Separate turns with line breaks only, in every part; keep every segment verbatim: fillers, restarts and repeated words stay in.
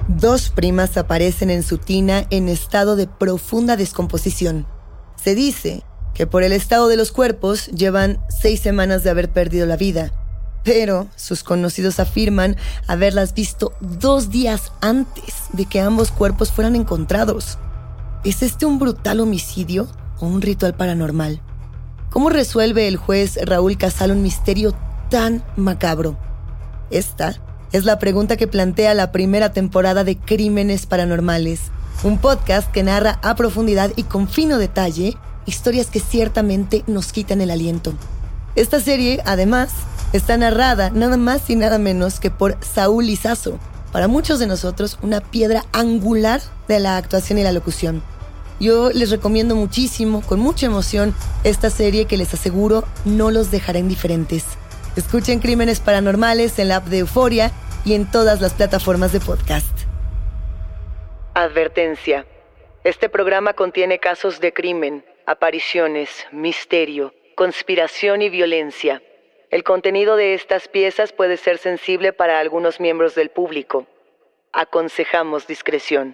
Dos primas aparecen en su tina en estado de profunda descomposición. Se dice que por el estado de los cuerpos llevan seis semanas de haber perdido la vida, pero sus conocidos afirman haberlas visto dos días antes de que ambos cuerpos fueran encontrados. ¿Es este un brutal homicidio o un ritual paranormal? ¿Cómo resuelve el juez Raúl Casal un misterio tan macabro? Esta es la pregunta que plantea la primera temporada de Crímenes Paranormales, un podcast que narra a profundidad y con fino detalle historias que ciertamente nos quitan el aliento. Esta serie, además, está narrada nada más y nada menos que por Saúl Lizazo, para muchos de nosotros una piedra angular de la actuación y la locución. Yo les recomiendo muchísimo, con mucha emoción, esta serie que les aseguro no los dejará indiferentes. Escuchen Crímenes Paranormales en la app de Euforia y en todas las plataformas de podcast. Advertencia. Este programa contiene casos de crimen, apariciones, misterio, conspiración y violencia. El contenido de estas piezas puede ser sensible para algunos miembros del público. Aconsejamos discreción.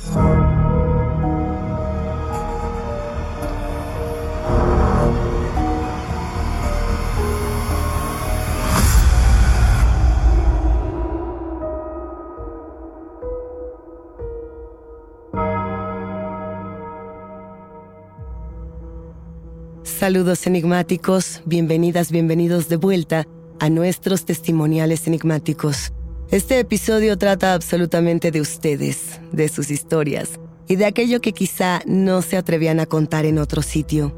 Saludos enigmáticos, bienvenidas, bienvenidos de vuelta a nuestros testimoniales enigmáticos. Este episodio trata absolutamente de ustedes, de sus historias y de aquello que quizá no se atrevían a contar en otro sitio.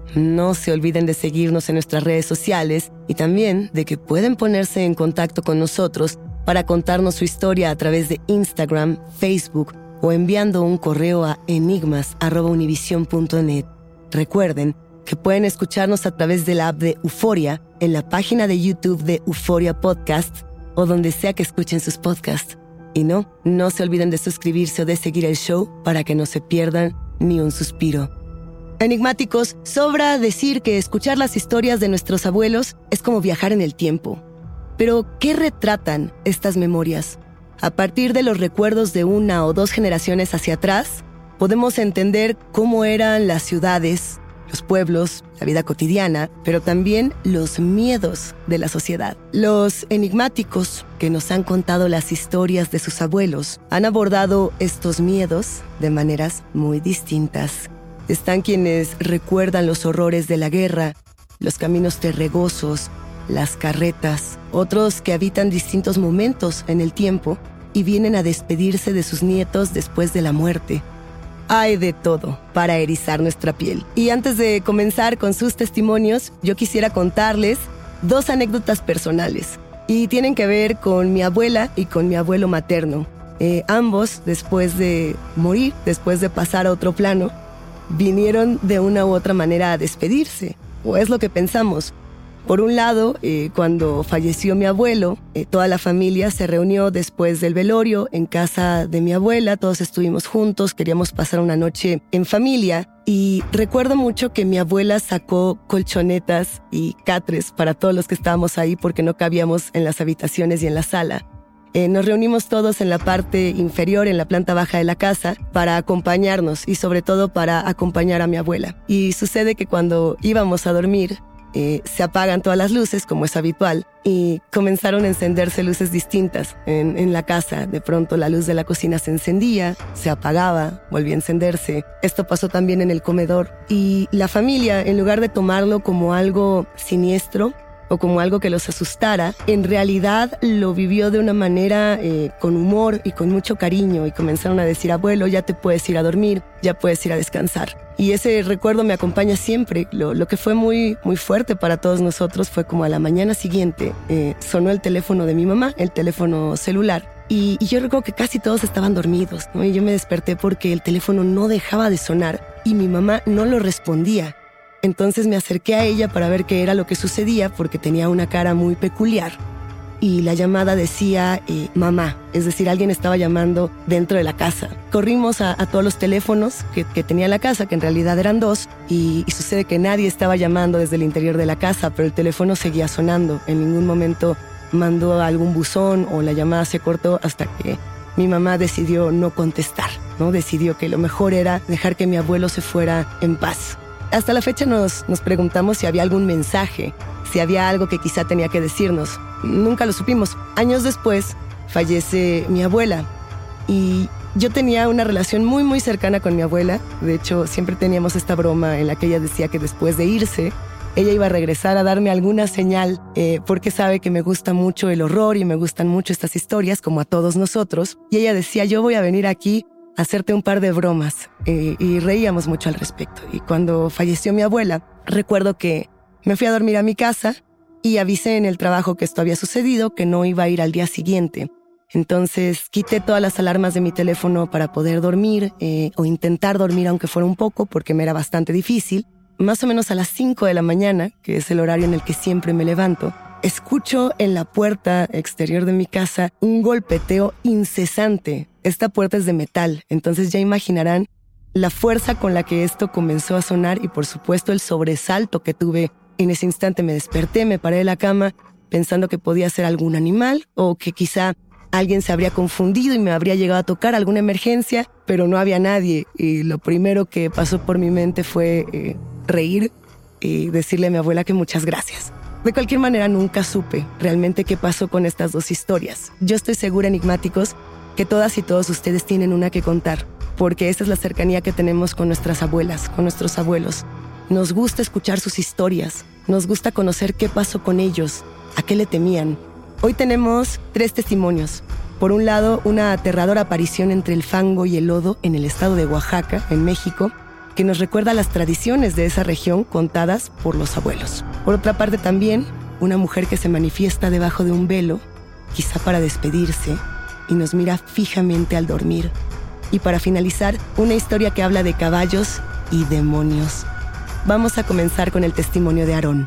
No se olviden de seguirnos en nuestras redes sociales y también de que pueden ponerse en contacto con nosotros para contarnos su historia a través de Instagram, Facebook o enviando un correo a enigmas arroba univision punto net. Recuerden que pueden escucharnos a través de la app de Euforia, en la página de YouTube de Euforia Podcast o donde sea que escuchen sus podcasts. Y no, no se olviden de suscribirse o de seguir el show para que no se pierdan ni un suspiro. Enigmáticos, sobra decir que escuchar las historias de nuestros abuelos es como viajar en el tiempo. Pero, ¿qué retratan estas memorias? A partir de los recuerdos de una o dos generaciones hacia atrás, podemos entender cómo eran las ciudades, los pueblos, la vida cotidiana, pero también los miedos de la sociedad. Los enigmáticos que nos han contado las historias de sus abuelos han abordado estos miedos de maneras muy distintas. Están quienes recuerdan los horrores de la guerra, los caminos terregosos, las carretas, otros que habitan distintos momentos en el tiempo y vienen a despedirse de sus nietos después de la muerte. Hay de todo para erizar nuestra piel. Y antes de comenzar con sus testimonios, yo quisiera contarles dos anécdotas personales. Y tienen que ver con mi abuela y con mi abuelo materno. Eh, ambos, después de morir, después de pasar a otro plano, vinieron de una u otra manera a despedirse. O es lo que pensamos. Por un lado, eh, cuando falleció mi abuelo, eh, toda la familia se reunió después del velorio en casa de mi abuela. Todos estuvimos juntos, queríamos pasar una noche en familia. Y recuerdo mucho que mi abuela sacó colchonetas y catres para todos los que estábamos ahí porque no cabíamos en las habitaciones y en la sala. Eh, nos reunimos todos en la parte inferior, en la planta baja de la casa, para acompañarnos y sobre todo para acompañar a mi abuela. Y sucede que cuando íbamos a dormir, Eh, se apagan todas las luces, como es habitual, y comenzaron a encenderse luces distintas en, en la casa. De pronto la luz de la cocina se encendía, se apagaba, volvía a encenderse. Esto pasó también en el comedor. Y la familia, en lugar de tomarlo como algo siniestro o como algo que los asustara, en realidad lo vivió de una manera eh, con humor y con mucho cariño, y comenzaron a decir: abuelo, ya te puedes ir a dormir, ya puedes ir a descansar. Y ese recuerdo me acompaña siempre. Lo, lo que fue muy, muy fuerte para todos nosotros fue como a la mañana siguiente eh, sonó el teléfono de mi mamá, el teléfono celular. Y, y yo recuerdo que casi todos estaban dormidos, ¿no? Y yo me desperté porque el teléfono no dejaba de sonar y mi mamá no lo respondía. Entonces me acerqué a ella para ver qué era lo que sucedía porque tenía una cara muy peculiar. Y la llamada decía eh, mamá, es decir, alguien estaba llamando dentro de la casa. Corrimos a, a todos los teléfonos que, que tenía la casa, que en realidad eran dos, y, y sucede que nadie estaba llamando desde el interior de la casa, pero el teléfono seguía sonando. En ningún momento mandó algún buzón o la llamada se cortó hasta que mi mamá decidió no contestar, ¿no? Decidió que lo mejor era dejar que mi abuelo se fuera en paz. Hasta la fecha nos, nos preguntamos si había algún mensaje, si había algo que quizá tenía que decirnos. Nunca lo supimos. Años después fallece mi abuela y yo tenía una relación muy muy cercana con mi abuela. De hecho, siempre teníamos esta broma en la que ella decía que después de irse, ella iba a regresar a darme alguna señal, eh, porque sabe que me gusta mucho el horror y me gustan mucho estas historias, como a todos nosotros. Y ella decía, yo voy a venir aquí a hacerte un par de bromas. Eh, y reíamos mucho al respecto. Y cuando falleció mi abuela, recuerdo que me fui a dormir a mi casa y avisé en el trabajo que esto había sucedido, que no iba a ir al día siguiente. Entonces quité todas las alarmas de mi teléfono para poder dormir, eh, o intentar dormir aunque fuera un poco, porque me era bastante difícil. Más o menos a las cinco de la mañana, que es el horario en el que siempre me levanto, escucho en la puerta exterior de mi casa un golpeteo incesante. Esta puerta es de metal, entonces ya imaginarán la fuerza con la que esto comenzó a sonar y por supuesto el sobresalto que tuve. En ese instante me desperté, me paré de la cama pensando que podía ser algún animal o que quizá alguien se habría confundido y me habría llegado a tocar alguna emergencia, pero no había nadie. Y lo primero que pasó por mi mente fue eh, reír y decirle a mi abuela que muchas gracias. De cualquier manera, nunca supe realmente qué pasó con estas dos historias. Yo estoy segura, enigmáticos, que todas y todos ustedes tienen una que contar, porque esa es la cercanía que tenemos con nuestras abuelas, con nuestros abuelos. Nos gusta escuchar sus historias, nos gusta conocer qué pasó con ellos, a qué le temían. Hoy tenemos tres testimonios. Por un lado, una aterradora aparición entre el fango y el lodo en el estado de Oaxaca, en México, que nos recuerda las tradiciones de esa región contadas por los abuelos. Por otra parte también, una mujer que se manifiesta debajo de un velo, quizá para despedirse, y nos mira fijamente al dormir. Y para finalizar, una historia que habla de caballos y demonios. Vamos a comenzar con el testimonio de Aarón.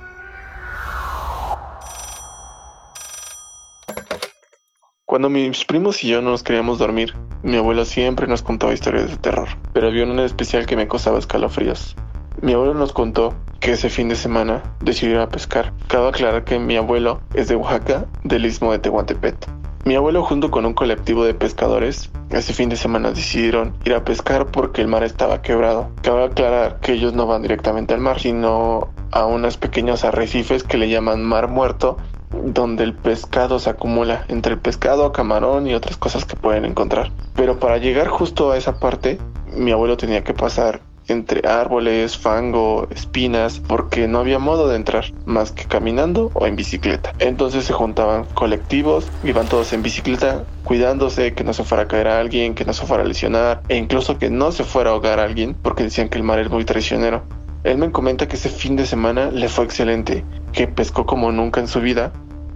Cuando mis primos y yo no nos queríamos dormir, mi abuelo siempre nos contaba historias de terror, pero había una en especial que me causaba escalofríos. Mi abuelo nos contó que ese fin de semana decidió ir a pescar. Cabe aclarar que mi abuelo es de Oaxaca, del istmo de Tehuantepec. Mi abuelo, junto con un colectivo de pescadores, ese fin de semana decidieron ir a pescar porque el mar estaba quebrado. Cabe aclarar que ellos no van directamente al mar, sino a unos pequeños arrecifes que le llaman Mar Muerto, donde el pescado se acumula, entre el pescado, camarón y otras cosas que pueden encontrar. Pero para llegar justo a esa parte, mi abuelo tenía que pasar entre árboles, fango, espinas, porque no había modo de entrar más que caminando o en bicicleta. Entonces se juntaban colectivos, iban todos en bicicleta, cuidándose que no se fuera a caer a alguien, que no se fuera a lesionar, e incluso que no se fuera a ahogar a alguien, porque decían que el mar es muy traicionero. Él me comenta que ese fin de semana le fue excelente, que pescó como nunca en su vida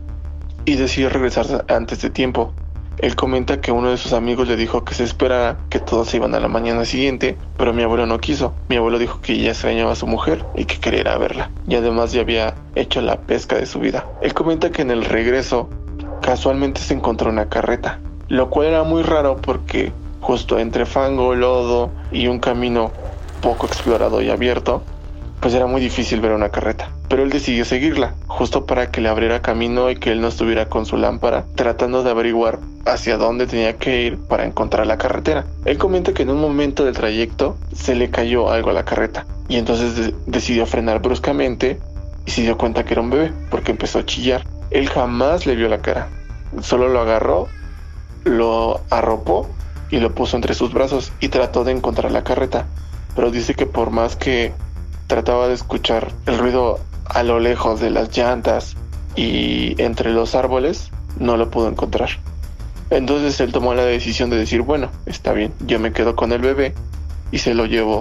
y decidió regresar antes de tiempo. Él comenta que uno de sus amigos le dijo que se esperara, que todos se iban a la mañana siguiente, pero mi abuelo no quiso. Mi abuelo dijo que ya extrañaba a su mujer y que quería ir a verla, y además ya había hecho la pesca de su vida. Él comenta que en el regreso casualmente se encontró una carreta, lo cual era muy raro porque justo entre fango, lodo y un camino poco explorado y abierto, pues era muy difícil ver una carreta. Pero él decidió seguirla, justo para que le abriera camino y que él no estuviera con su lámpara tratando de averiguar hacia dónde tenía que ir para encontrar la carretera. Él comenta que en un momento del trayecto se le cayó algo a la carreta y entonces de- decidió frenar bruscamente y se dio cuenta que era un bebé porque empezó a chillar. Él jamás le vio la cara, solo lo agarró, lo arropó y lo puso entre sus brazos y trató de encontrar la carreta. Pero dice que por más que trataba de escuchar el ruido a lo lejos de las llantas y entre los árboles, no lo pudo encontrar. Entonces él tomó la decisión de decir, bueno, está bien, yo me quedo con el bebé y se lo llevo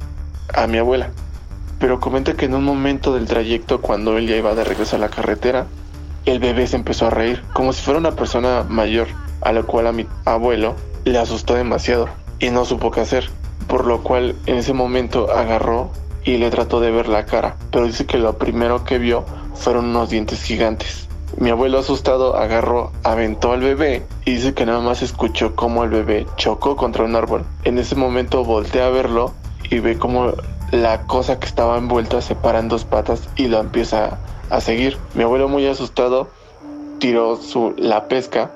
a mi abuela. Pero comenta que en un momento del trayecto, cuando él ya iba de regreso a la carretera, el bebé se empezó a reír, como si fuera una persona mayor, a lo cual a mi abuelo le asustó demasiado y no supo qué hacer, por lo cual en ese momento agarró y le trató de ver la cara, pero dice que lo primero que vio fueron unos dientes gigantes. Mi abuelo, asustado, agarró, aventó al bebé y dice que nada más escuchó cómo el bebé chocó contra un árbol. En ese momento voltea a verlo y ve cómo la cosa que estaba envuelta se para en dos patas y lo empieza a seguir. Mi abuelo, muy asustado, tiró su, la pesca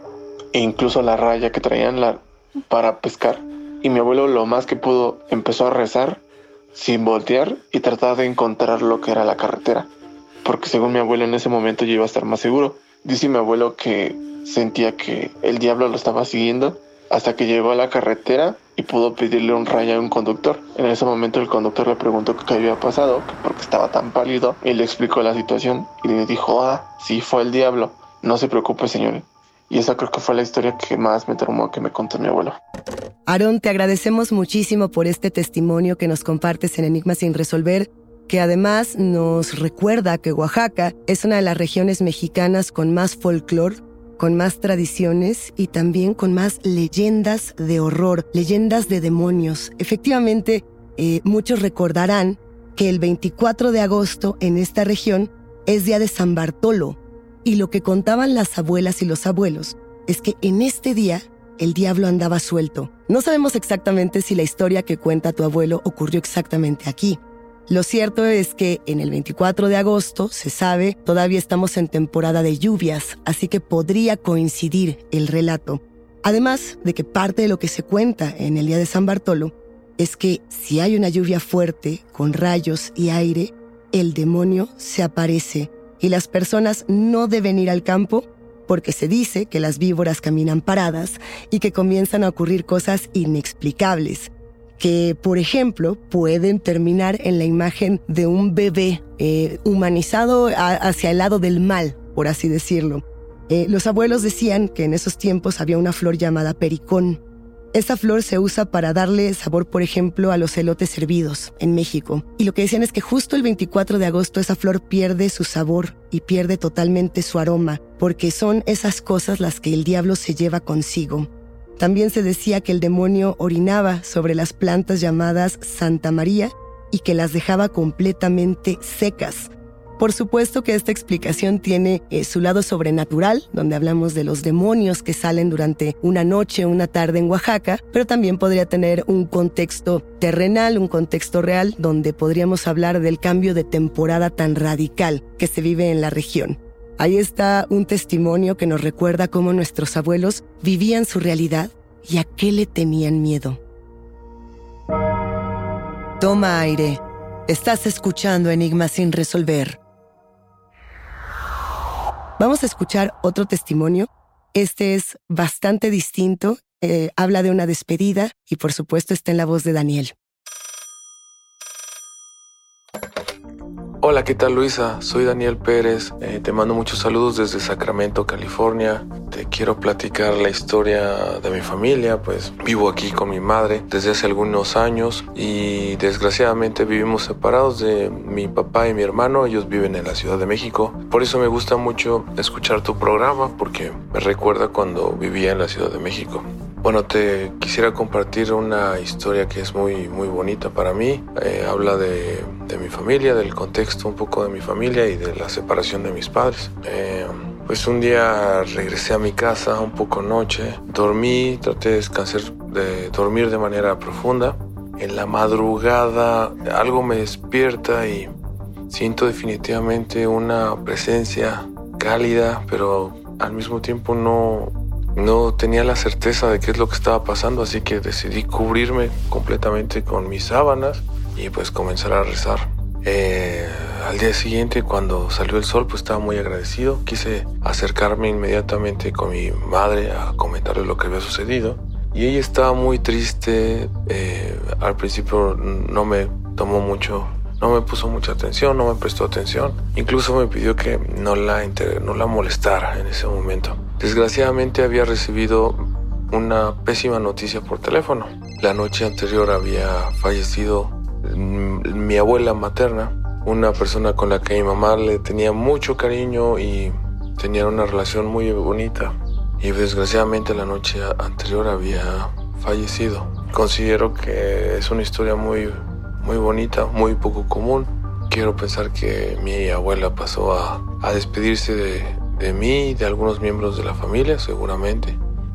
e incluso la raya que traían la, para pescar. Y mi abuelo lo más que pudo empezó a rezar sin voltear y tratar de encontrar lo que era la carretera, porque según mi abuelo en ese momento yo iba a estar más seguro. Dice mi abuelo que sentía que el diablo lo estaba siguiendo hasta que llegó a la carretera y pudo pedirle un raya a un conductor. En ese momento el conductor le preguntó qué había pasado, porque estaba tan pálido, y le explicó la situación y le dijo: ah, sí, fue el diablo, no se preocupe, señor. Y esa creo que fue la historia que más me traumó, que me contó mi abuelo.
Aarón, te agradecemos muchísimo por este testimonio que nos compartes en Enigmas sin resolver, que además nos recuerda que Oaxaca es una de las regiones mexicanas con más folclore, con más tradiciones y también con más leyendas de horror, leyendas de demonios. Efectivamente, eh, muchos recordarán que el veinticuatro de agosto en esta región es día de San Bartolo, y lo que contaban las abuelas y los abuelos es que en este día el diablo andaba suelto. No sabemos exactamente si la historia que cuenta tu abuelo ocurrió exactamente aquí. Lo cierto es que en el veinticuatro de agosto, se sabe, todavía estamos en temporada de lluvias, así que podría coincidir el relato. Además de que parte de lo que se cuenta en el día de San Bartolo es que si hay una lluvia fuerte, con rayos y aire, el demonio se aparece y las personas no deben ir al campo porque se dice que las víboras caminan paradas y que comienzan a ocurrir cosas inexplicables, que, por ejemplo, pueden terminar en la imagen de un bebé eh, humanizado a, hacia el lado del mal, por así decirlo. Eh, los abuelos decían que en esos tiempos había una flor llamada pericón. Esa flor se usa para darle sabor, por ejemplo, a los elotes hervidos en México. Y lo que decían es que justo el veinticuatro de agosto esa flor pierde su sabor y pierde totalmente su aroma, porque son esas cosas las que el diablo se lleva consigo. También se decía que el demonio orinaba sobre las plantas llamadas Santa María y que las dejaba completamente secas. Por supuesto que esta explicación tiene eh, su lado sobrenatural, donde hablamos de los demonios que salen durante una noche o una tarde en Oaxaca, pero también podría tener un contexto terrenal, un contexto real, donde podríamos hablar del cambio de temporada tan radical que se vive en la región. Ahí está un testimonio que nos recuerda cómo nuestros abuelos vivían su realidad y a qué le tenían miedo. Toma aire. Estás escuchando Enigmas sin resolver. Vamos a escuchar otro testimonio. Este es bastante distinto. Eh, habla de una despedida y, por supuesto, está en la voz de Daniel.
Hola, ¿qué tal, Luisa? Soy Daniel Pérez. Eh, te mando muchos saludos desde Sacramento, California. Te quiero platicar la historia de mi familia. Pues vivo aquí con mi madre desde hace algunos años y desgraciadamente vivimos separados de mi papá y mi hermano. Ellos viven en la Ciudad de México. Por eso me gusta mucho escuchar tu programa, porque me recuerda cuando vivía en la Ciudad de México. Bueno, te quisiera compartir una historia que es muy, muy bonita para mí. Eh, habla de, de mi familia, del contexto un poco de mi familia y de la separación de mis padres. Eh, pues un día regresé a mi casa un poco noche, dormí, traté de descansar, de dormir de manera profunda. En la madrugada algo me despierta y siento definitivamente una presencia cálida, pero al mismo tiempo no... No tenía la certeza de qué es lo que estaba pasando, así que decidí cubrirme completamente con mis sábanas y pues comenzar a rezar. Eh, al día siguiente, cuando salió el sol, pues estaba muy agradecido. Quise acercarme inmediatamente con mi madre a comentarle lo que había sucedido. Y ella estaba muy triste. Eh, al principio no me tomó mucho, no me puso mucha atención, no me prestó atención. Incluso me pidió que no la, inter- no la molestara en ese momento. Desgraciadamente había recibido una pésima noticia por teléfono. La noche anterior había fallecido mi abuela materna, una persona con la que mi mamá le tenía mucho cariño y tenían una relación muy bonita. Y desgraciadamente la noche anterior había fallecido. Considero que es una historia muy, muy bonita, muy poco común. Quiero pensar que mi abuela pasó a, a despedirse de... de mí y de algunos miembros de la familia, seguramente.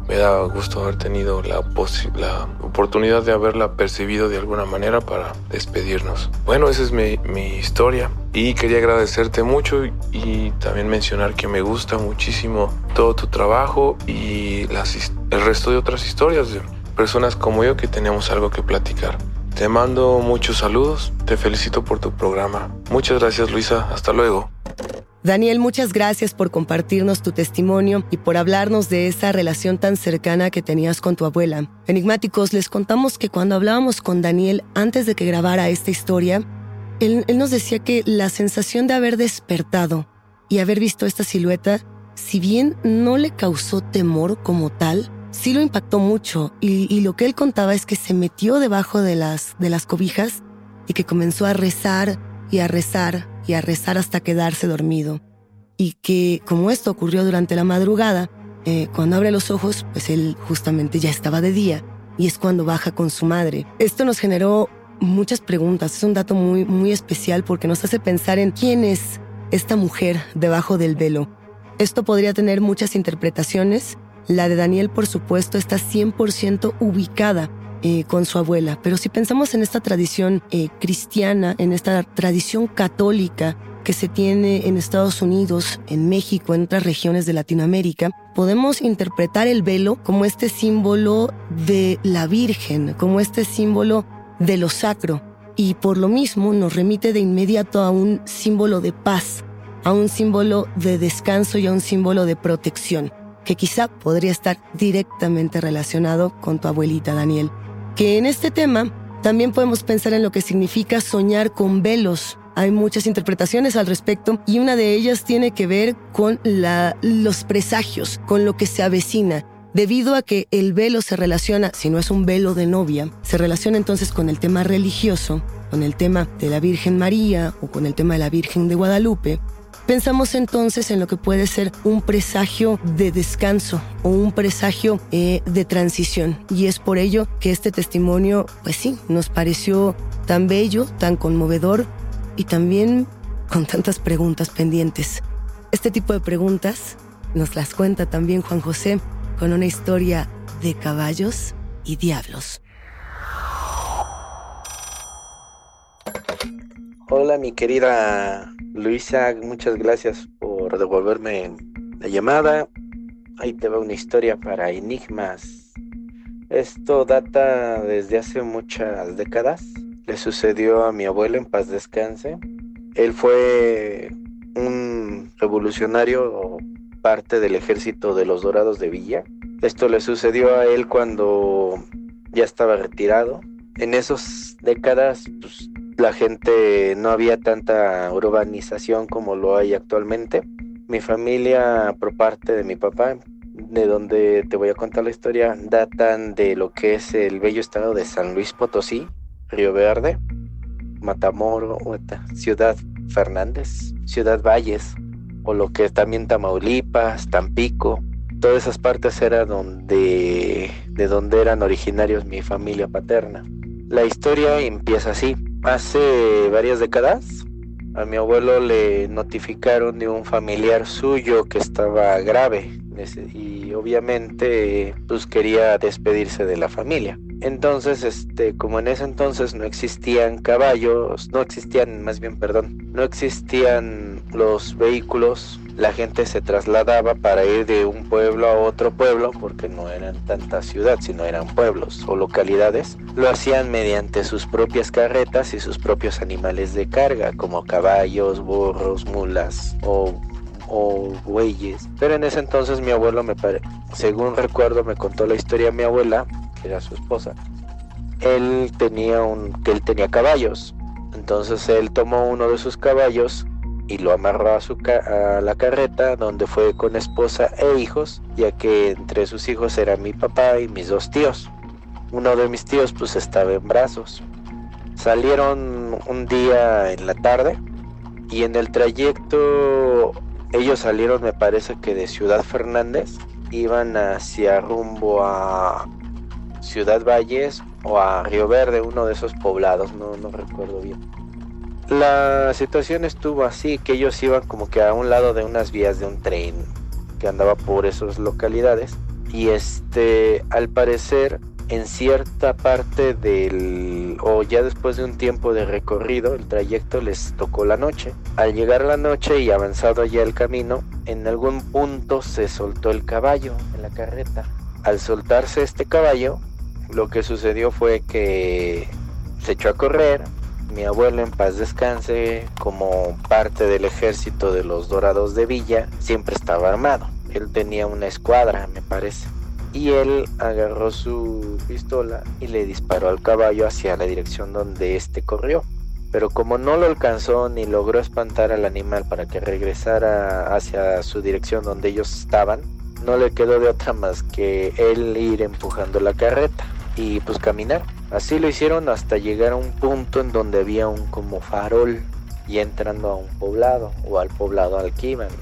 me da gusto haber tenido la, posi- la oportunidad de haberla percibido de alguna manera para despedirnos. Bueno, esa es mi, mi historia y quería agradecerte mucho y también mencionar que me gusta muchísimo todo tu trabajo y las, el resto de otras historias de personas como yo que tenemos algo que platicar. Te mando muchos saludos, te felicito por tu programa. Muchas gracias, Luisa, hasta luego.
Daniel, muchas gracias por compartirnos tu testimonio y por hablarnos de esa relación tan cercana que tenías con tu abuela. Enigmáticos, les contamos que cuando hablábamos con Daniel antes de que grabara esta historia, él, él nos decía que la sensación de haber despertado y haber visto esta silueta, si bien no le causó temor como tal, sí lo impactó mucho y, y lo que él contaba es que se metió debajo de las, de las cobijas y que comenzó a rezar y a rezar y a rezar hasta quedarse dormido. Y que como esto ocurrió durante la madrugada, eh, cuando abre los ojos, pues él justamente ya estaba de día y es cuando baja con su madre. Esto nos generó muchas preguntas, es un dato muy, muy especial porque nos hace pensar en quién es esta mujer debajo del velo. Esto podría tener muchas interpretaciones. La de Daniel, por supuesto, está cien por ciento ubicada Eh, con su abuela. Pero si pensamos en esta tradición eh, cristiana, en esta tradición católica que se tiene en Estados Unidos, en México, en otras regiones de Latinoamérica, podemos interpretar el velo como este símbolo de la Virgen, como este símbolo de lo sacro. Y por lo mismo nos remite de inmediato a un símbolo de paz, a un símbolo de descanso y a un símbolo de protección, que quizá podría estar directamente relacionado con tu abuelita, Daniel. Que en este tema también podemos pensar en lo que significa soñar con velos. Hay muchas interpretaciones al respecto y una de ellas tiene que ver con la, los presagios, con lo que se avecina. Debido a que el velo se relaciona, si no es un velo de novia, se relaciona entonces con el tema religioso, con el tema de la Virgen María o con el tema de la Virgen de Guadalupe. Pensamos entonces en lo que puede ser un presagio de descanso o un presagio eh, de transición. Y es por ello que este testimonio, pues sí, nos pareció tan bello, tan conmovedor y también con tantas preguntas pendientes. Este tipo de preguntas nos las cuenta también Juan José con una historia de caballos y diablos.
Hola, mi querida Luisa, muchas gracias por devolverme la llamada. Ahí te va una historia para enigmas. Esto data desde hace muchas décadas. Le sucedió a mi abuelo, en paz descanse. Él fue un revolucionario, parte del ejército de los Dorados de Villa. Esto le sucedió a él cuando ya estaba retirado. En esas décadas, pues, la gente, no había tanta urbanización como lo hay actualmente. Mi familia, por parte de mi papá, de donde te voy a contar la historia, datan de lo que es el bello estado de San Luis Potosí, Río Verde, Matamoros, Ciudad Fernández, Ciudad Valles, o lo que es también Tamaulipas, Tampico. Todas esas partes eran donde, de donde eran originarios mi familia paterna. La historia empieza así. Hace varias décadas a mi abuelo le notificaron de un familiar suyo que estaba grave y obviamente pues quería despedirse de la familia. Entonces, este, como en ese entonces no existían caballos, no existían, más bien, perdón, no existían los vehículos, la gente se trasladaba para ir de un pueblo a otro pueblo, porque no eran tantas ciudades, sino eran pueblos o localidades. Lo hacían mediante sus propias carretas y sus propios animales de carga, como caballos, burros, mulas o, o bueyes. Pero en ese entonces mi abuelo, me pare... según recuerdo, me contó la historia mi abuela, que era su esposa. Él tenía un, que él tenía caballos. Entonces él tomó uno de sus caballos y lo amarró a, su ca- a la carreta, donde fue con esposa e hijos, ya que entre sus hijos eran mi papá y mis dos tíos. Uno de mis tíos pues estaba en brazos. Salieron un día en la tarde y en el trayecto ellos salieron, me parece que de Ciudad Fernández, iban hacia rumbo a Ciudad Valles o a Río Verde, uno de esos poblados, no, no recuerdo bien. La situación estuvo así, que ellos iban como que a un lado de unas vías de un tren que andaba por esas localidades, y este, al parecer, en cierta parte del, o ya después de un tiempo de recorrido, el trayecto les tocó la noche. Al llegar la noche y avanzado ya el camino, en algún punto se soltó el caballo en la carreta. Al soltarse este caballo, lo que sucedió fue que se echó a correr. Mi abuelo, en paz descanse, como parte del ejército de los Dorados de Villa, siempre estaba armado. Él tenía una escuadra, me parece. Y él agarró su pistola y le disparó al caballo hacia la dirección donde éste corrió. Pero como no lo alcanzó ni logró espantar al animal para que regresara hacia su dirección donde ellos estaban, no le quedó de otra más que él ir empujando la carreta y pues caminar. Así lo hicieron hasta llegar a un punto en donde había un como farol y entrando a un poblado o al poblado al que iban.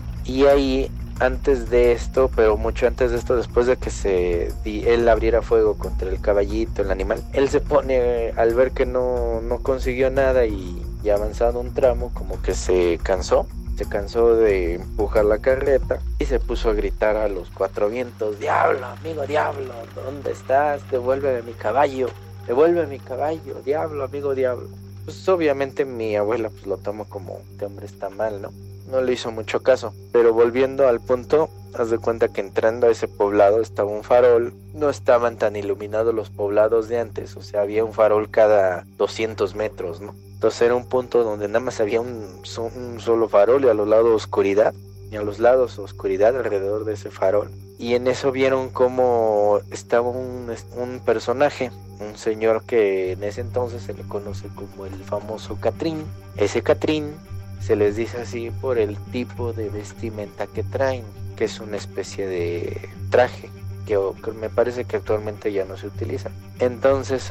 Y ahí, antes de esto, pero mucho antes de esto, después de que se él abriera fuego contra el caballito, el animal, él se pone, al ver que no, no consiguió nada y ya avanzado un tramo, como que se cansó, se cansó de empujar la carreta y se puso a gritar a los cuatro vientos: diablo, amigo diablo, ¿dónde estás? Devuélveme mi caballo, devuélveme mi caballo, diablo, amigo diablo. Pues obviamente mi abuela pues lo tomó como este hombre está mal, ¿no? No le hizo mucho caso, pero volviendo al punto, haz de cuenta que entrando a ese poblado estaba un farol. No estaban tan iluminados los poblados de antes, o sea, había un farol cada doscientos metros, ¿no? Entonces era un punto donde nada más había un, un solo farol y a los lados oscuridad, y a los lados oscuridad alrededor de ese farol. Y en eso vieron cómo estaba un, un personaje, un señor que en ese entonces se le conoce como el famoso Catrín. Ese Catrín se les dice así por el tipo de vestimenta que traen, que es una especie de traje que, que me parece que actualmente ya no se utiliza. Entonces,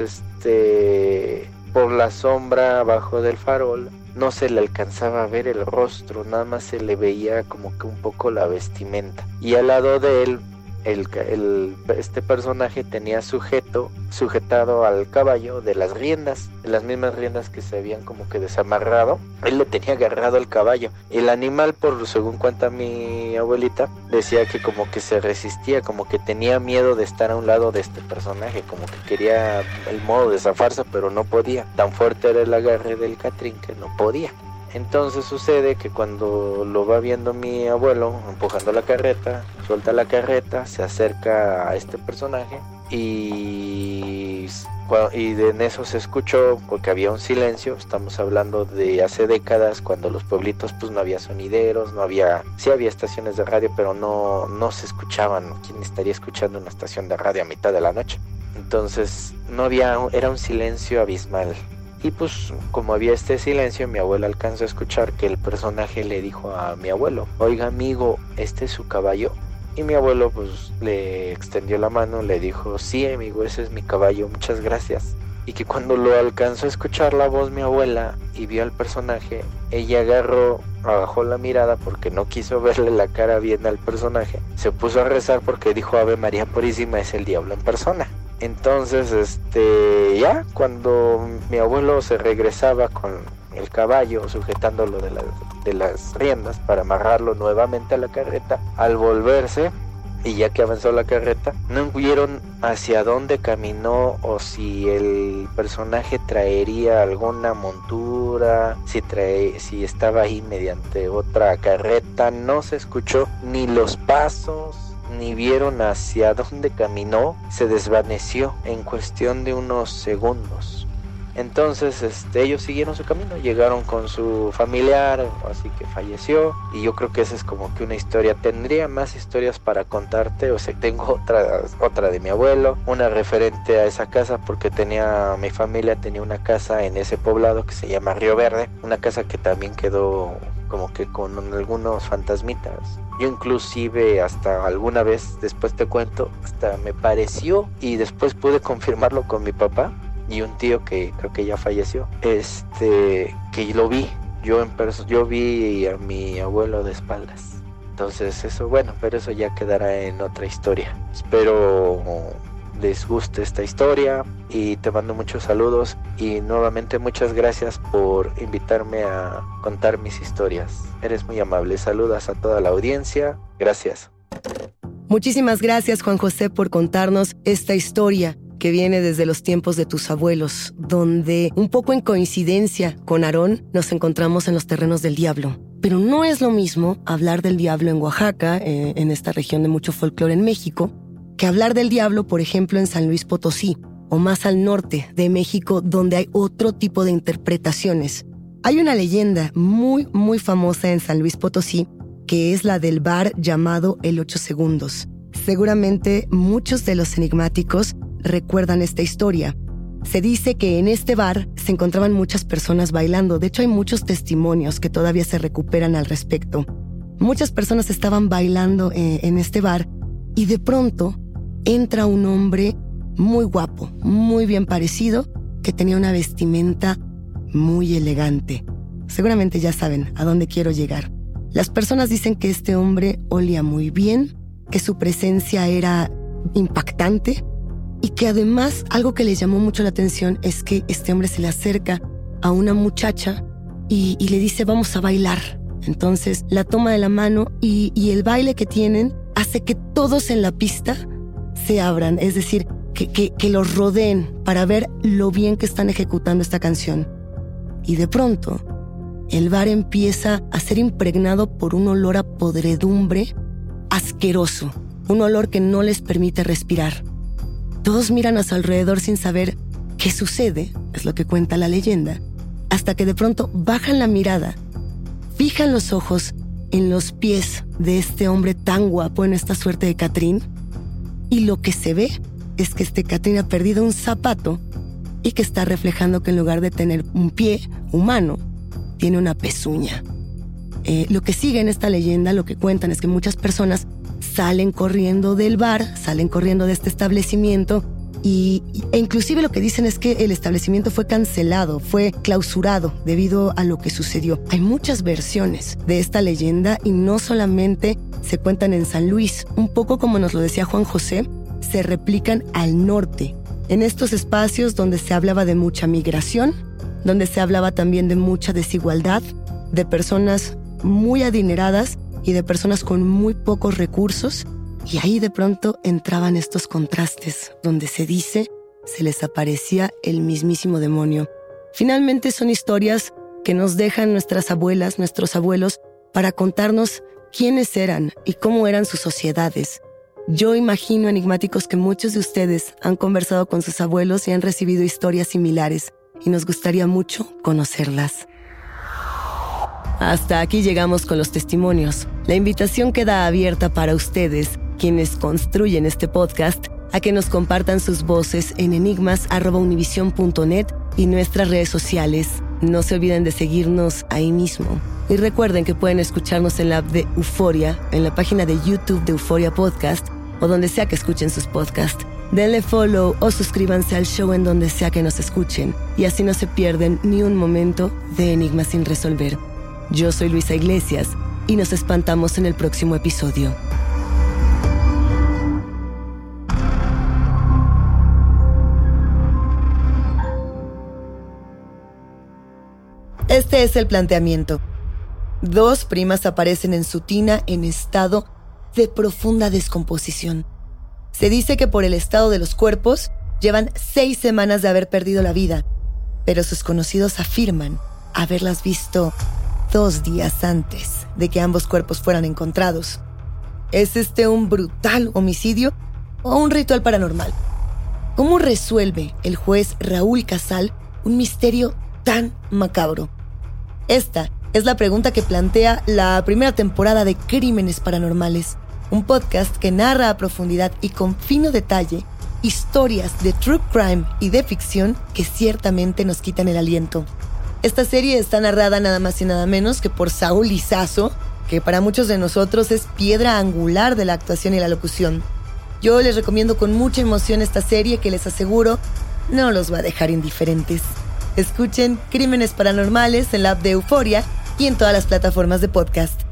este, por la sombra abajo del farol no se le alcanzaba a ver el rostro, nada más se le veía como que un poco la vestimenta. Y al lado de él, el, el, este personaje tenía sujeto, sujetado al caballo de las riendas, de las mismas riendas que se habían como que desamarrado. Él le tenía agarrado al caballo. El animal, por según cuenta mi abuelita, decía que como que se resistía, como que tenía miedo de estar a un lado de este personaje, como que quería el modo de zafarse, pero no podía. Tan fuerte era el agarre del Catrín que no podía. Entonces sucede que cuando lo va viendo mi abuelo empujando la carreta, suelta la carreta, se acerca a este personaje y, y en eso se escuchó, porque había un silencio. Estamos hablando de hace décadas, cuando los pueblitos pues no había sonideros, no había, sí había estaciones de radio, pero no, no se escuchaban. ¿Quién estaría escuchando una estación de radio a mitad de la noche? Entonces no había, era un silencio abismal. Y pues como había este silencio, mi abuela alcanzó a escuchar que el personaje le dijo a mi abuelo: oiga amigo, ¿este es su caballo? Y mi abuelo pues le extendió la mano, le dijo: sí amigo, ese es mi caballo, muchas gracias. Y que cuando lo alcanzó a escuchar la voz mi abuela y vio al personaje, ella agarró, bajó la mirada porque no quiso verle la cara bien al personaje, se puso a rezar porque dijo: Ave María Purísima, es el diablo en persona. Entonces, este, ya cuando mi abuelo se regresaba con el caballo, sujetándolo de, la, de las riendas para amarrarlo nuevamente a la carreta, al volverse, y ya que avanzó la carreta, no vieron hacia dónde caminó o si el personaje traería alguna montura, si, trae, si estaba ahí mediante otra carreta. No se escuchó ni los pasos, ni vieron hacia dónde caminó. Se desvaneció en cuestión de unos segundos. Entonces este, ellos siguieron su camino, llegaron con su familiar, así que falleció. Y yo creo que esa es como que una historia. Tendría más historias para contarte, o sea, tengo otra, otra de mi abuelo, una referente a esa casa, porque tenía, mi familia tenía una casa en ese poblado que se llama Río Verde, una casa que también quedó como que con algunos fantasmitas. Yo inclusive hasta alguna vez, después te cuento, hasta me pareció, y después pude confirmarlo con mi papá y un tío que creo que ya falleció, este, que lo vi, yo en perso- yo vi a mi abuelo de espaldas. Entonces eso, bueno, pero eso ya quedará en otra historia. Espero les guste esta historia y te mando muchos saludos, y nuevamente muchas gracias por invitarme a contar mis historias. Eres muy amable. Saludas a toda la audiencia. Gracias.
Muchísimas gracias, Juan José, por contarnos esta historia que viene desde los tiempos de tus abuelos, donde un poco en coincidencia con Aarón nos encontramos en los terrenos del diablo. Pero no es lo mismo hablar del diablo en Oaxaca, eh, en esta región de mucho folclore en México, que hablar del diablo, por ejemplo, en San Luis Potosí, o más al norte de México, donde hay otro tipo de interpretaciones. Hay una leyenda muy, muy famosa en San Luis Potosí, que es la del bar llamado El Ocho Segundos. Seguramente muchos de los enigmáticos recuerdan esta historia. Se dice que en este bar se encontraban muchas personas bailando. De hecho, hay muchos testimonios que todavía se recuperan al respecto. Muchas personas estaban bailando eh, en este bar y de pronto entra un hombre muy guapo, muy bien parecido, que tenía una vestimenta muy elegante. Seguramente ya saben a dónde quiero llegar. Las personas dicen que este hombre olía muy bien, que su presencia era impactante y que además algo que le llamó mucho la atención es que este hombre se le acerca a una muchacha y, y le dice vamos a bailar. Entonces la toma de la mano y, y el baile que tienen hace que todos en la pista se abran, es decir, que, que, que los rodeen para ver lo bien que están ejecutando esta canción. Y de pronto el bar empieza a ser impregnado por un olor a podredumbre asqueroso, un olor que no les permite respirar. Todos miran a su alrededor sin saber qué sucede, es lo que cuenta la leyenda, hasta que de pronto bajan la mirada, fijan los ojos en los pies de este hombre tan guapo en esta suerte de Catrín, y lo que se ve es que este Catrín ha perdido un zapato y que está reflejando que en lugar de tener un pie humano, tiene una pezuña. Eh, lo que sigue en esta leyenda, lo que cuentan es que muchas personas salen corriendo del bar, salen corriendo de este establecimiento y, e inclusive lo que dicen es que el establecimiento fue cancelado, fue clausurado debido a lo que sucedió. Hay muchas versiones de esta leyenda y no solamente se cuentan en San Luis, un poco como nos lo decía Juan José, se replican al norte, en estos espacios donde se hablaba de mucha migración, donde se hablaba también de mucha desigualdad, de personas muy adineradas y de personas con muy pocos recursos, y ahí de pronto entraban estos contrastes, donde se dice se les aparecía el mismísimo demonio. Finalmente son historias que nos dejan nuestras abuelas, nuestros abuelos, para contarnos quiénes eran y cómo eran sus sociedades. Yo imagino, enigmáticos, que muchos de ustedes han conversado con sus abuelos y han recibido historias similares, y nos gustaría mucho conocerlas. Hasta aquí llegamos con los testimonios. La invitación queda abierta para ustedes, quienes construyen este podcast, a que nos compartan sus voces en enigmas arroba univision punto net y nuestras redes sociales. No se olviden de seguirnos ahí mismo. Y recuerden que pueden escucharnos en la app de Euforia, en la página de YouTube de Euforia Podcast, o donde sea que escuchen sus podcasts. Denle follow o suscríbanse al show en donde sea que nos escuchen, y así no se pierden ni un momento de Enigmas sin resolver. Yo soy Luisa Iglesias y nos espantamos en el próximo episodio. Este es el planteamiento. Dos primas aparecen en su tina en estado de profunda descomposición. Se dice que por el estado de los cuerpos llevan seis semanas de haber perdido la vida, pero sus conocidos afirman haberlas visto dos días antes de que ambos cuerpos fueran encontrados. ¿Es este un brutal homicidio o un ritual paranormal? ¿Cómo resuelve el juez Raúl Casal un misterio tan macabro? Esta es la pregunta que plantea la primera temporada de Crímenes Paranormales, un podcast que narra a profundidad y con fino detalle historias de true crime y de ficción que ciertamente nos quitan el aliento. Esta serie está narrada nada más y nada menos que por Saúl Lizazo, que para muchos de nosotros es piedra angular de la actuación y la locución. Yo les recomiendo con mucha emoción esta serie que les aseguro no los va a dejar indiferentes. Escuchen Crímenes Paranormales en la app de Euforia y en todas las plataformas de podcast.